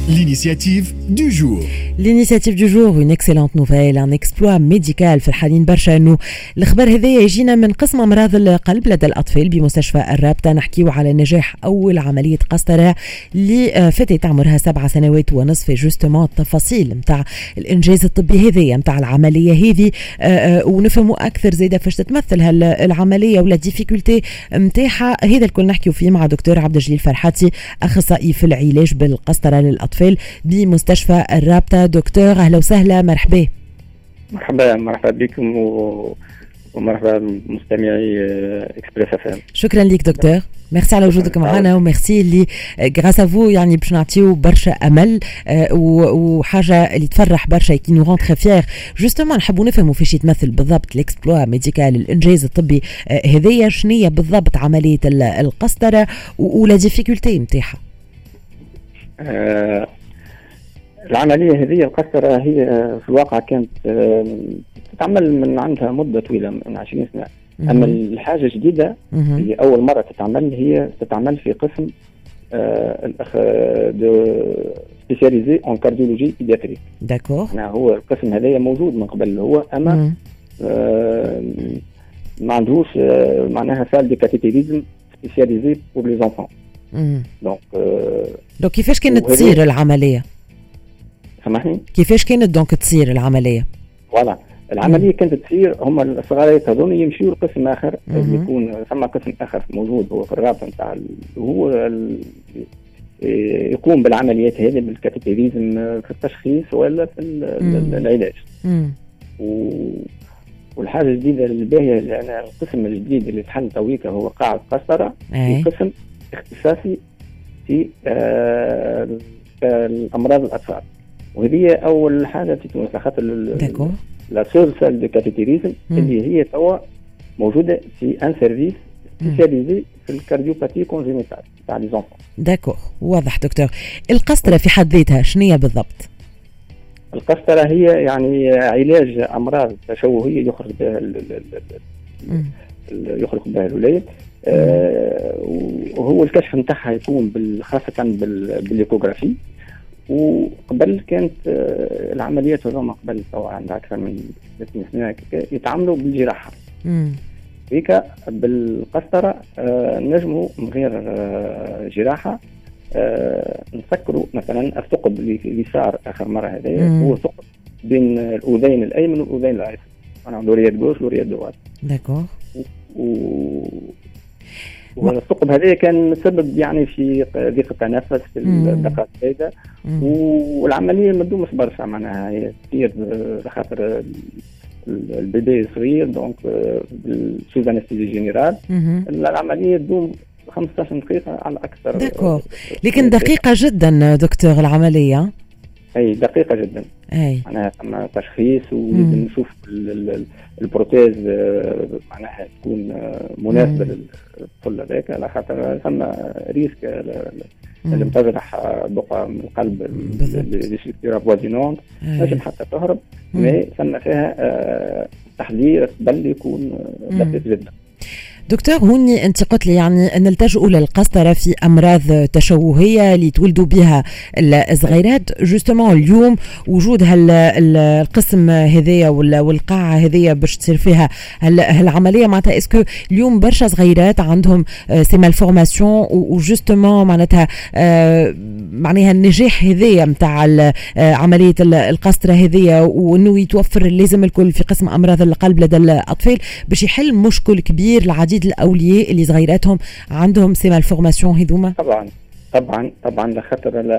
L'initiative du jour. L'initiative du jour, une excellente nouvelle, un exploit médical في الحالين برشا انه الخبر هذا يجينا من قسم امراض القلب لدى الاطفال بمستشفى الرابطه. نحكيو على نجاح اول عمليه قسطره لفتاه عمرها 7 سنوات ونصف. جوستومون التفاصيل نتاع الانجاز الطبي هذه نتاع العمليه هذه ونفهموا اكثر زياده فاش تتمثل هالعمليه ولا ديفيكولتي نتاعها. هذا الكل نحكيو فيه مع دكتور عبد الجليل فرحاتي، اخصائي في العلاج بالقسطره للاطفال بمستشفى الرابطة. دكتور أهلا وسهلا، مرحبا. مرحبا بكم ومرحبا بمستمعي إكسبريس FM. شكرا لك دكتور، ميرسي على وجودك معنا وميرسي اللي غراس افو يعني باش نعطيو برشا امل وحاجه اللي تفرح برشا كي نو رون تري فيير. جوستومون نحبوا نفهموا فاش يتمثل بالضبط الاكسبلوا ميديكال، الانجاز الطبي هذيا شنية بالضبط عمليه القسطره ولا ديفيكولتي نتاعها؟ العملية هذه القسطرة هي في الواقع كانت تتعمل من عندها مدة طويلة من 20 سنة. أما الحاجة جديدة اللي أول مرة تتعمل هي تتعمل في قسم سبيسياليزي اون كارديولوجي بيدياتريك. داكور. هو القسم هذا موجود من قبل هو أما ما عندهوش معناها سال دي كاتيتيريزم سبيسياليزي بور لي زونفون. دونك كيفاش كانت تصير العملية؟ سامحني؟ كيفاش كانت دونك تصير العملية؟ فوالا العملية كانت تصير هم الصغاريات هذول يمشيوا لقسم آخر، يكون ثم قسم آخر موجود هو في الرابطة نتاع هو يقوم بالعمليات هذه بالكاتيتيريزم في التشخيص ولا في العلاج. والحاجة الجديدة الباهية لأن القسم الجديد اللي تحل تويكا هو قاعة قسطرة، قسم اختصاصي في الأمراض الأطفال، وهذه أول حاجة في تونس خاطر لا سول سال دو كاتيتيريزم اللي هي توا موجودة في ان سيرفيس سبيسياليزي في الكارديوباتي كونجينيتال تاع لي زونفون. داكور، واضح دكتور. القسطرة في حد ذاتها شنية بالضبط؟ القسطرة هي يعني علاج أمراض تشوهية يخرج بها الولاد، وهو الكشف نتاعها يكون خاصة بالإيكوغرافي. وقبل كانت العمليات هذوما قبل عندها أكثر من 30 سنة يتعاملوا بالجراحة. هيك بالقسطرة نجموا من غير جراحة نسكروا مثلا الثقب اللي صار آخر مرة هذا هو ثقب بين الأذين الأيمن والأذين الأيسر، أنا لوريات جوش لوريات دوات. داكور. والثقب هذا كان سبب يعني في ضيق التنفس في الدقات هذا، والعمليه ما تدومش برشا معناها هي تصير خاطر البيبي صغير دونك سوز انستيزي جينيرال. العمليه تدوم 15 دقيقه على اكثر. داكور، لكن دقيقه جدا دكتور العمليه. اي دقيقه جدا. اي معناها ثم تشخيص ولازم نشوف البروتيز معناها تكون مناسبه للطفل هذاك، على خاطر ثم ريسك لازم تجرح بقعه من القلب للسيستيرا فوازينونت لازم حتى تهرب، ثم فيها تحضير قبل يكون دقيق جدا. دكتور هوني انت قلت لي يعني نلتجئوا للقسطرة في امراض تشوهية اللي تولدوا بها الصغيرات. جوستومون اليوم وجود القسم هذيا والقاعة هذيا باش تصير فيها هالعملية معناتها اسكو اليوم برشا صغيرات عندهم سي مالفورماسيون وجوستومون معناتها معناها النجاح هذيا نتاع عملية القسطرة هذيا وانه يتوفر لازم الكل في قسم امراض القلب لدى الاطفال باش يحل مشكل كبير العديد الاولياء اللي صغيراتهم عندهم سي مالفورماسيون هذوما. طبعا لخاطر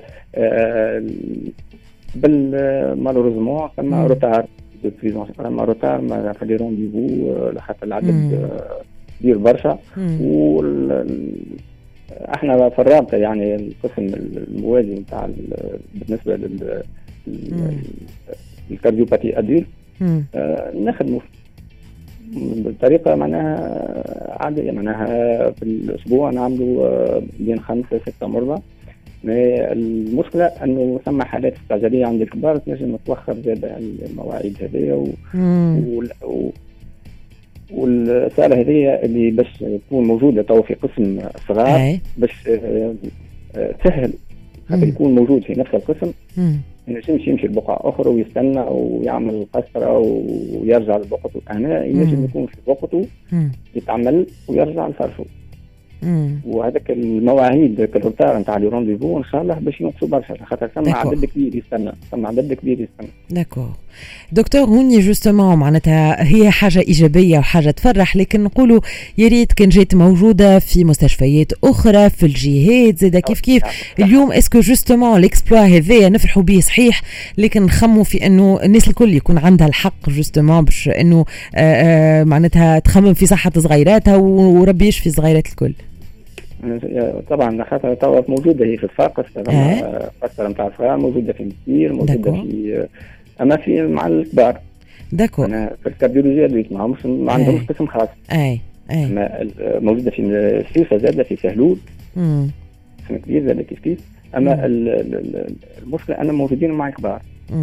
مالوريزمون ثم روتار دو بريزون ثم روتار ما في لي رونديفو لخاطر العدد كبير برشا. احنا في الرابطه يعني القسم الموازي نتاع بالنسبه للكارديوباتي اديل نخدموا بالطريقه معناها عاديه، معناها في الاسبوع نعملوا بين 5 6 مرضى. المشكله انه ثم حالات استعجاليه عند الكبار تنجم تتوخر زاد المواعيد هذه والساله هذه اللي باش تكون موجوده تو في قسم الصغار باش تسهل خاطر يكون موجود في نفس القسم ما ينجمش يمشي لبقعة أخرى ويستنى ويعمل قسطرة ويرجع لبقعته. هنا ينجم يكون في وقته يتعمل ويرجع لفرشه. وهذاك المواعيد الروتار نتاع لي رونديفو ان شاء الله باش ينقصوا برشا خاطر ثم عدد كبير يستنى. داكور دكتور، هوني جوستومون معناتها هي حاجه ايجابيه وحاجه تفرح، لكن نقولوا يا ريت كان جات موجوده في مستشفيات اخرى في الجهات زاد كيف اليوم. اسكو جوستومون الاكسبلوا هذايا نفرحوا به صحيح، لكن نخموا في انه الناس الكل يكون عندها الحق جوستومون باش انه معناتها تخمم في صحه صغيراتها وربي يشفي صغيرات الكل. طبعا خاطر توا موجوده هي في الفاقس قسطره نتاع الصغار، موجوده في المسير، موجوده في اما في مع الكبار. داكور. انا في الكارديولوجيا دويت ما عندهمش قسم خاص. اي اما موجوده في سوسه زاده في سهلول قسم كبير زاده كيف اما المشكله انا موجودين مع الكبار.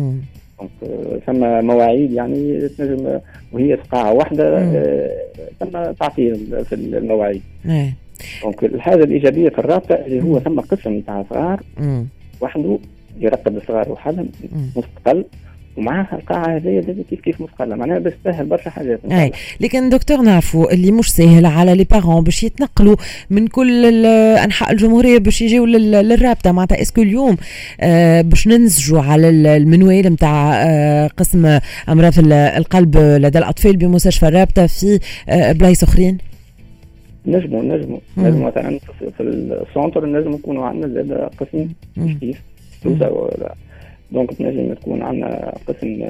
ثم مواعيد يعني تنجم وهي في قاعه واحده ثم تعطيل في المواعيد. دونك الحاجه الايجابيه في الرابطه اللي هو ثم قسم تاع صغار وحده يرقد الصغار وحدهم مستقل، ومعها القاعه هذه كيف مستقله، معناها باش تسهل برشا حاجات. لكن دكتور نعرفوا اللي مش سهل على لي بارون باش يتنقلوا من كل انحاء الجمهوريه باش يجيوا للرابطه. معناتها اسكو اليوم باش ننسجوا على المنوال نتاع قسم امراض القلب لدى الاطفال بمستشفى الرابطه في بلايص اخرين؟ نجموا مثلا في السونتر نجم يكونوا عندنا زاد قسم كيف دونك نجم تكون عندنا قسم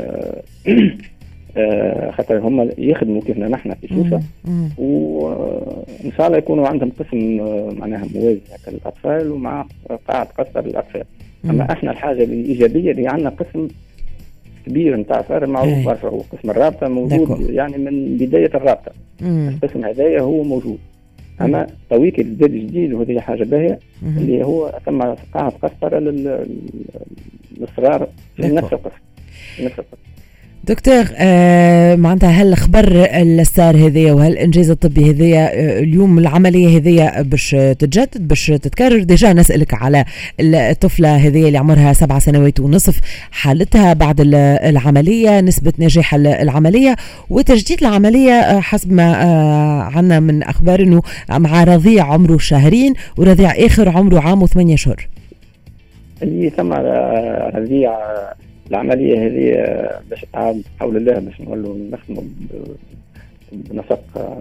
خاطر هم يخدموا كيفنا نحن في سوسة، وان شاء الله يكونوا عندهم قسم معناها موازي للاطفال ومع قاعة قسطرة للاطفال. اما احنا الحاجة الايجابية اللي عندنا قسم كبير نتاع صار معروف برشا، هو قسم الرابطة موجود يعني من بداية الرابطة. القسم هذايا هو موجود، اما تويك الجديد جديد وهذه حاجه باهيه اللي هو ثم قاعه قسطره للصغار في نفس القسم. دكتور معناتها هل خبر السار هذيا وهالانجاز الطبي هذيا اليوم العمليه هذيا باش تتجدد باش تتكرر؟ ديجا نسالك على الطفله هذيا اللي عمرها 7 سنوات ونصف، حالتها بعد العمليه، نسبه نجاح العمليه وتجديد العمليه حسب ما عنا من اخبار انه مع رضيع عمره 2 شهر ورضيع اخر عمره 1 و8 أشهر. اللي ثم رضيع العملية هذه باش تعاد حول الله باش نقولوا نخدموا بنسق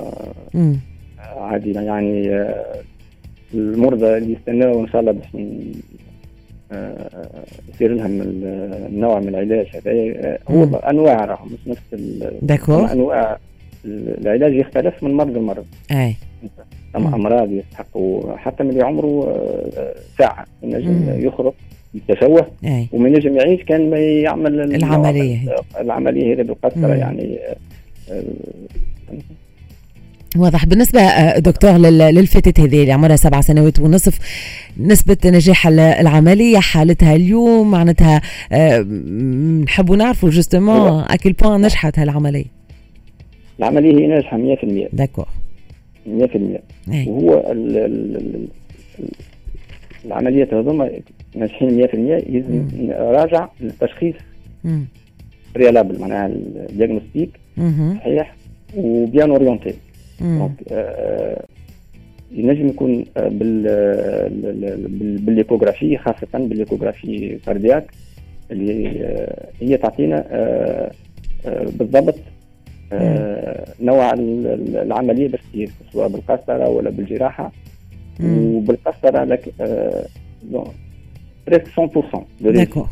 عادي يعني. المرضى اللي يستناوا ان شاء الله باش يصير لهم النوع من العلاج هذا هو انواع راهم مش نفس انواع العلاج يختلف من مرض لمرض. ثم امراض يستحقوا حتى من اللي عمره ساعة ينجم يخرق يتشوه ومن نجم يعيش كان ما يعمل العملية هذه بالقسطرة يعني. واضح. بالنسبة دكتور للفتاة هذه اللي عمرها 7 سنوات ونصف، نسبة نجاح العملية حالتها اليوم معناتها نحبوا نعرفوا جوستومون أكل بوان نجحت هالعملية. العملية هي ناجحة 100%. داكور 100%. وهو العمليات هذوما ناجحين 100%. يلزم راجع للتشخيص بريالابل معناها الدياغنوستيك صحيح وبيان اورينتي. ينجم يكون بالايكوغرافي، خاصة بالايكوغرافي كاردياك اللي هي تعطينا بالضبط نوع العملية باش تصير سواء بالقسطرة ولا بالجراحة. وبالقسطرة لك بريسك 100%. داكور.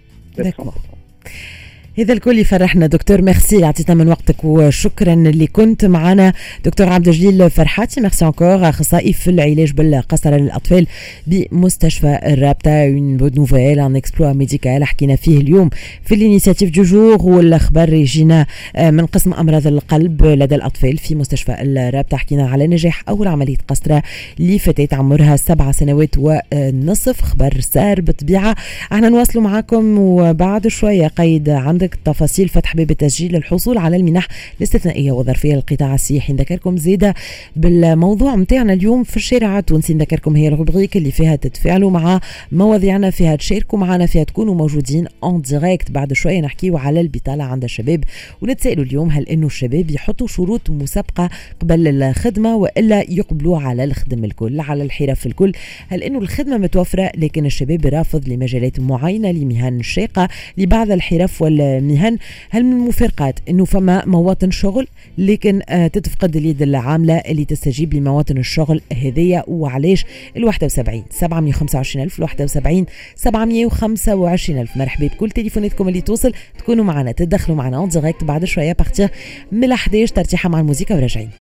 هذا الكل يفرحنا دكتور. ميرسي عطيتنا من وقتك وشكرا اللي كنت معنا. دكتور عبد الجليل فرحاتي ميرسي انكور، اخصائي في العلاج بالقسطرة للاطفال بمستشفى الرابطة. اون بون نوفيل ان اكسبلوا ميديكال حكينا فيه اليوم في الانيشيتيف دو جور، والاخبار يجينا من قسم امراض القلب لدى الاطفال في مستشفى الرابطة. حكينا على نجاح اول عملية قسطرة لفتاة عمرها 7 سنوات ونصف. خبر سار بالطبيعة. احنا نواصلوا معاكم وبعد شوية قيد عندك هناك تفاصيل فتح باب التسجيل للحصول على المنح الاستثنائية والظرفية للقطاع السياحي. نذكركم زيادة بالموضوع متاعنا اليوم في الشارع التونسي، نذكركم هي الروبريك اللي فيها تتفاعلوا مع مواضيعنا، فيها تشاركوا معنا، فيها تكونوا موجودين اون ديريكت. بعد شوية نحكيوا على البطالة عند الشباب، ونتسائلوا اليوم هل انه الشباب يحطوا شروط مسابقة قبل الخدمة وإلا يقبلوا على الخدم الكل، على الحرف الكل؟ هل انه الخدمة متوفرة لكن الشباب رافض لمجالات معينة، لمهن شاقة، لبعض الحرف والمهن؟ هل من المفارقات انه فما مواطن شغل لكن تتفقد اليد العاملة اللي تستجيب لمواطن الشغل هذية؟ وعلاش؟ 71 725 ألف 71 725 ألف. مرحبا بكل تليفوناتكم اللي توصل، تكونوا معنا تدخلوا معنا اون ديريكت بعد شوية بارتير من 11 ترتيحة مع الموسيقى وراجعين.